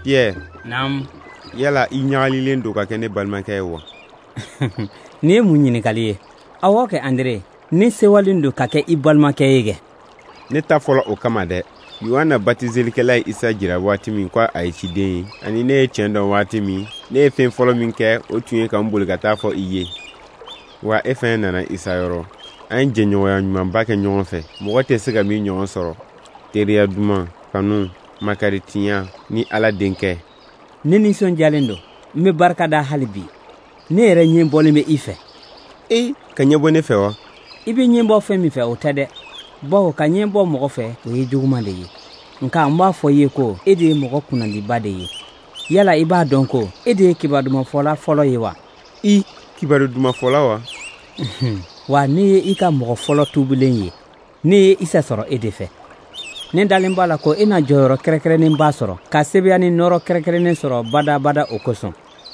Pierre. Naam. Yala i ɲagalilen don ka kɛ ne balimakɛ ye wa? Ni ye mun ɲininkali ye? Awɔ kɛ Andre, ne sewalen don ka kɛ i balimakɛ ye kɛ. Ne ta fɔlɔ o kama dɛ. Yohana batizelikɛla ye Isa jira waati min ko a ye ciden ye, ani ne ye tiɲɛ dɔn waati min, ne ye fɛn fɔlɔ min kɛ o tun ye ka n boli ka taa fɔ i ye. Wa e fɛnɛ nana Isa yɔrɔ. An ye jɛɲɔgɔnya ɲumanba kɛ ɲɔgɔn fɛ. Mɔgɔ tɛ se ka min ɲɔgɔn sɔrɔ. Teriya duman, kanu, makaritiya ni Ala denkɛ. Ne nisɔndiyalen don. N bɛ barika da hali bi. Ne yɛrɛ ɲɛ bɔlen bɛ i fɛ. Ka ɲɛ bɔ ne fɛ wa? I bɛ ɲɛ bɔ fɛn min fɛ o tɛ dɛ. Bawo ka ɲɛ bɔ mɔgɔ fɛ o ye juguman de ye. Nka n b'a fɔ i ye ko e de ye mɔgɔ kunnadiba de ye. Yala i b'a dɔn ko e de ye kibarudomafɔla fɔlɔ ye wa? Kibarudomafɔla wa? Wa ne ye i ka mɔgɔ fɔlɔ tuubilen ye. Ne ye Isa sɔrɔ e de fɛ. Ne dalen b'a la ko e na jɔyɔrɔ kɛrɛkɛrɛnnen b'a sɔrɔ ka sebeya ni nɔrɔ kɛrɛkɛrɛnnen sɔrɔ bada o kosɔn.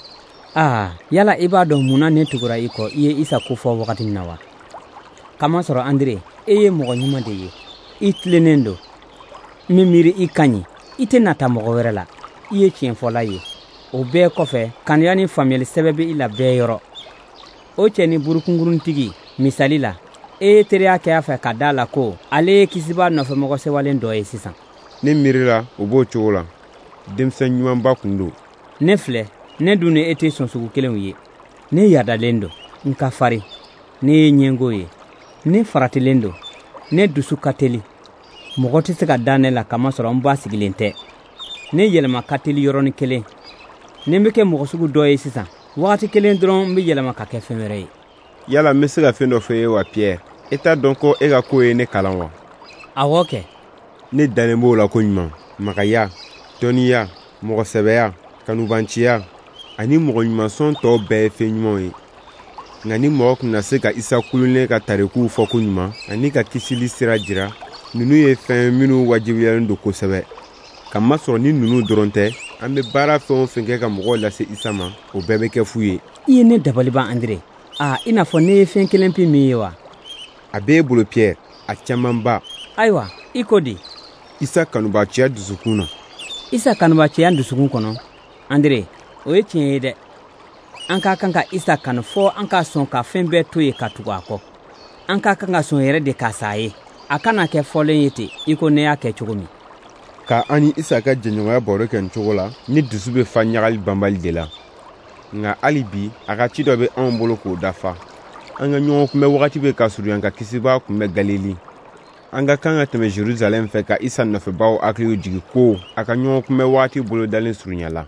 Yala i b'a dɔn munna ne tugura i kɔ i ye Isa ko fɔ wagati min na wa? Kamasɔrɔ Andre, e ye mɔgɔ ɲuman de ye. I tilennen don. N bɛ miiri i ka ɲi. I tɛ nata mɔgɔ wɛrɛ la. I ye tiɲɛfɔla ye. O bɛɛ kɔfɛ, kanuya ni faamuyali sɛbɛ bɛ i la bɛɛ yɔrɔ. O cɛ ni burukunkuruntigi, misali la, e ye teriya kɛ a fɛ ka da la ko ale ye kisiba nɔfɛmɔgɔ sewalen dɔ ye sisan. Ne miirila o b'o cogo la. Denmisɛn ɲumanba kun don. Ne filɛ, ne dun ni e tɛ sɔn sugu kelenw ye. Ne yadalen don. N ka farin. Ne ye ɲɛngo ye. Ne faratilen don. Ne dusu ka teli. Mɔgɔ tɛ se ka da ne la kamasɔrɔ n ba sigilen tɛ. Ne yɛlɛma ka teli yɔrɔnin kelen. Ne bɛ kɛ mɔgɔ sugu dɔ ye sisan. Wagati kelen dɔrɔn n bɛ yɛlɛma ka kɛ fɛn wɛrɛ ye. Yala n bɛ se ka fɛn dɔ fɔ e ye wa Pierre? E t'a dɔn ko e ka ko ye ne kalan wa? Awɔ kɛ. Ne dalen b'o la ko ɲuman. Magaya, dɔnniya, mɔgɔsɛbɛya, kanubanciya, ani mɔgɔ ɲumansɔn tɔw bɛɛ ye fɛn ɲumanw ye. Nka ni mɔgɔ tun na se ka Isa kululen ka tarikuw fɔ ko ɲuman ani ka kisili sira jira, ninnu ye fɛn minnu wajibiyalen don kosɛbɛ. Kamasɔrɔ ni ninnu dɔrɔn tɛ, an bɛ baara fɛn o fɛn kɛ ka mɔgɔw lase Isa ma, o bɛɛ bɛ kɛ fu ye. I ye ne dabaliban Andre. I n'a fɔ ne ye fɛn kelen pe min ye wa? A b'e bolo Pierre, a camanba. Ayiwa, i ko di? Isa kanubaciya dusukun na. Isa kanubaciya dusukun kɔnɔ? Andre, o ye tiɲɛ ye dɛ. An ka kan ka Isa kanu fɔ an ka sɔn ka fɛn bɛɛ to ye ka tugu a kɔ. An ka kan ka sɔn yɛrɛ de ka sa ye. A kana kɛ fɔlen ye ten, i ko ne y'a kɛ cogo min. Ka an ni Isa ka jɛɲɔgɔnya baro kɛ nin cogo la, ni dusu bɛ fa ɲagali banbali de la. Nka hali bi, a ka ci dɔ bɛ anw bolo k'o dafa. An ka ɲɔgɔn kunbɛ wagati bɛ ka surunya ka kisibaa kunbɛ Galili. An ka kan ka tɛmɛ Jerusalem fɛ ka Isa nɔfɛbaw hakiliw jigi ko a ka ɲɔgɔn kunbɛ wagati bolo dalen surunyala.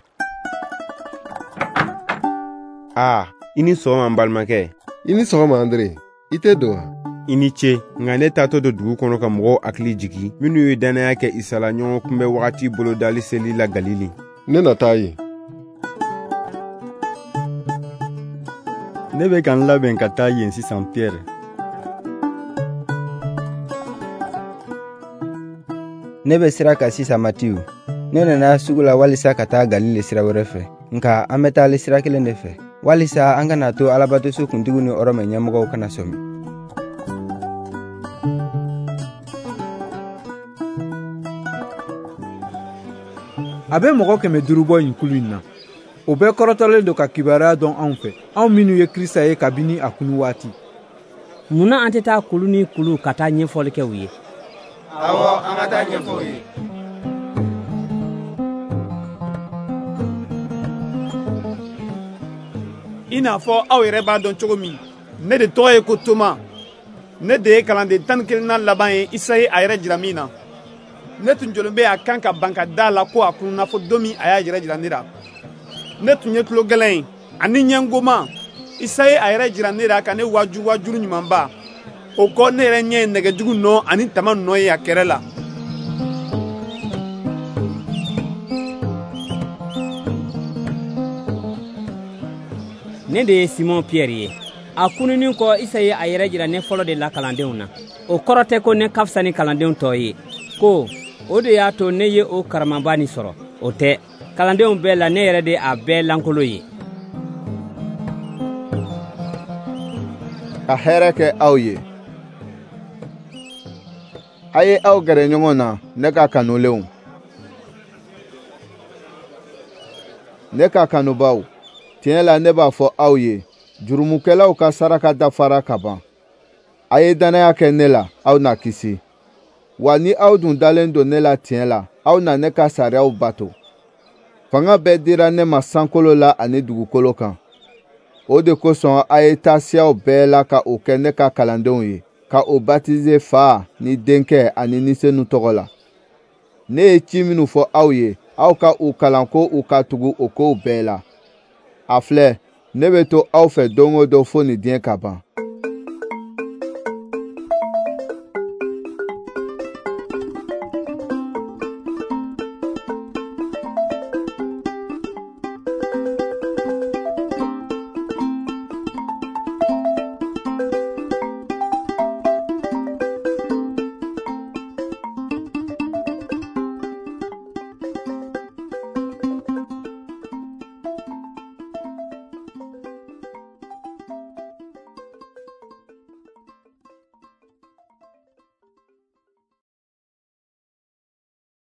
I ni sɔgɔma n balimakɛ. I ni sɔgɔma Andre. I tɛ don wa? I ni ce, nka ne taatɔ don dugu kɔnɔ ka mɔgɔw hakili jigi minnu ye dannaya kɛ Isa la ɲɔgɔn kunbɛ wagati bolo dali seli la Galili. Ne na taa ye. Ne bɛ ka n labɛn ka taa yen sisan Pierre. Ne bɛ sira kan sisan Matiyu. Ne nana sugu la walisa ka taa Galile sira wɛrɛ fɛ. Nka an bɛ taali sira kelen de fɛ. Walisa an kana to Alabatoso kuntigiw ni Rɔmɛ ɲɛmɔgɔw kana sɔmi. A bɛ mɔgɔ 500 bɔ nin kulu in na. O bɛɛ kɔrɔtɔlen don ka kibaruya dɔn anw fɛ. Anw minnu ye Kirista ye kabini a kunu waati. Munna an tɛ taa kulu ni kulu ka taa ɲɛfɔli kɛ u ye? Awɔ, an ka taa ɲɛfɔ u ye. I n'a fɔ aw yɛrɛ b'a dɔn cogo min, ne de tɔgɔ ye ko Toma. Ne de ye kalanden 11nan laban ye Isa ye a yɛrɛ jira min na. Ne tun jɔlen bɛ a kan ka ban ka da la ko a kunna fɔ don min a y'a yɛrɛ jira ne la. Ne tun ye tulo gɛlɛn ani ɲɛngoma. Isa ye a yɛrɛ jira ne la ka ne wajuru ɲumanba. O kɔ ne yɛrɛ ɲɛ ye nɛgɛjugu nɔ ani tama nɔ ye a kɛrɛ la. Ne de ye Simon Pierre ye. A kununi kɔ Isa ye a yɛrɛ jira ne fɔlɔ de la kalandenw na. O kɔrɔ tɛ ko ne ka fisa ni kalandenw tɔ ye. Ko o de y'a to ne ye o karamaba nin sɔrɔ. O tɛ. Kalandenw bɛɛ la ne yɛrɛ de a bɛɛ lankolo ye. Ka hɛrɛ kɛ aw ye. A ye aw gɛrɛ ɲɔgɔn na ne ka kanulenw. Ne ka kanubaw, tiɲɛ la ne b'a fɔ aw ye, jurumukɛlaw ka saraka dafara ka ban. A ye dannaya kɛ ne la, aw na kisi. Wa ni aw dun dalen don ne la tiɲɛ la, aw na ne ka sariyaw bato. Fanga bɛɛ dira ne ma sankolo la ani dugukolo kan. O de kosɔn a ye taa siyaw bɛɛ la ka o kɛ ne ka kalandenw ye, ka o baptiser Fa ni Denkɛ ani ni Senu tɔgɔ la. Ne ye ci minnu fɔ aw ye, aw ka u kalan ko u ka tugu o kow bɛɛ la. A filɛ, ne bɛ to aw fɛ don o don fo nin diɲɛ ka ban.